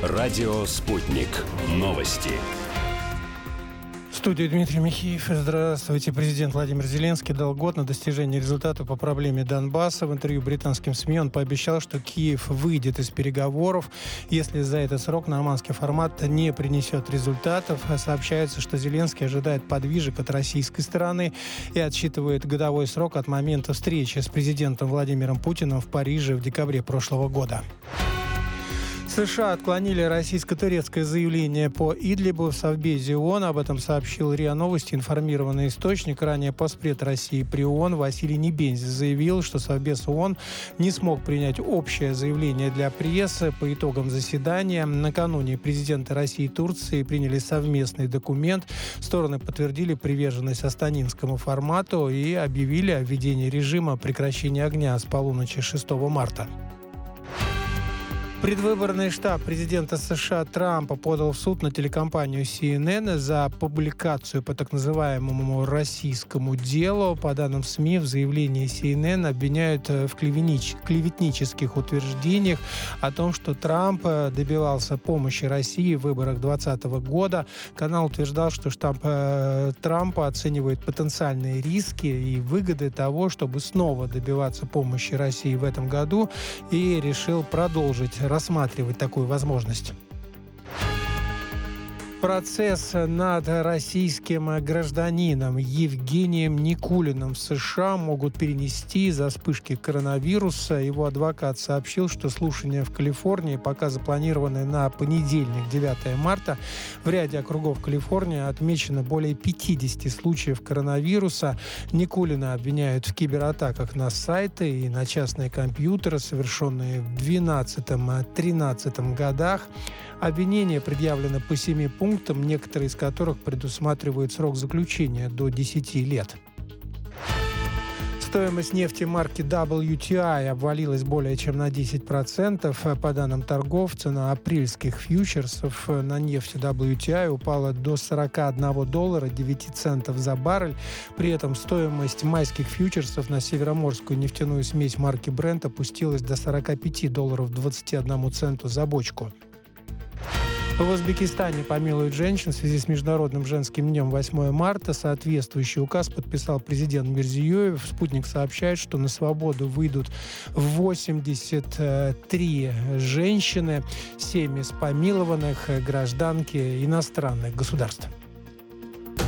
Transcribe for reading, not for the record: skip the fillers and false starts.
Радио «Спутник». Новости. В студии Дмитрий Михеев. Здравствуйте. Президент Владимир Зеленский дал год на достижение результата по проблеме Донбасса. В интервью британским СМИ он пообещал, что Киев выйдет из переговоров, если за этот срок нормандский формат не принесет результатов. Сообщается, что Зеленский ожидает подвижек от российской стороны и отсчитывает годовой срок от момента встречи с президентом Владимиром Путиным в Париже в декабре прошлого года. США отклонили российско-турецкое заявление по Идлибу в Совбезе ООН. Об этом сообщил РИА Новости. Информированный источник, ранее постпред России при ООН Василий Небензя заявил, что Совбез ООН не смог принять общее заявление для прессы по итогам заседания. Накануне президенты России и Турции приняли совместный документ. Стороны подтвердили приверженность астанинскому формату и объявили о введении режима прекращения огня с полуночи 6 марта. Предвыборный штаб президента США Трампа подал в суд на телекомпанию CNN за публикацию по так называемому российскому делу. По данным СМИ, в заявлении CNN обвиняют в клеветнических утверждениях о том, что Трамп добивался помощи России в выборах 2020 года. Канал утверждал, что штаб Трампа оценивает потенциальные риски и выгоды того, чтобы снова добиваться помощи России в этом году, и решил продолжить рассматривать такую возможность. Процесс над российским гражданином Евгением Никулиным в США могут перенести из-за вспышки коронавируса. Его адвокат сообщил, что слушания в Калифорнии пока запланированы на понедельник, 9 марта. В ряде округов Калифорнии отмечено более 50 случаев коронавируса. Никулина обвиняют в кибератаках на сайты и на частные компьютеры, совершенные в 2012-2013 годах. Обвинения предъявлены по 7 пунктам, некоторые из которых предусматривают срок заключения до 10 лет. Стоимость нефти марки WTI обвалилась более чем на 10%. По данным торгов, цена апрельских фьючерсов на нефть WTI упала до $41.09 за баррель. При этом стоимость майских фьючерсов на североморскую нефтяную смесь марки Brent опустилась до $45.21 за бочку. В Узбекистане помилуют женщин в связи с Международным женским днем 8 марта. Соответствующий указ подписал президент Мирзиёев. «Спутник» сообщает, что на свободу выйдут 83 женщины, 7 из помилованных гражданки иностранных государств.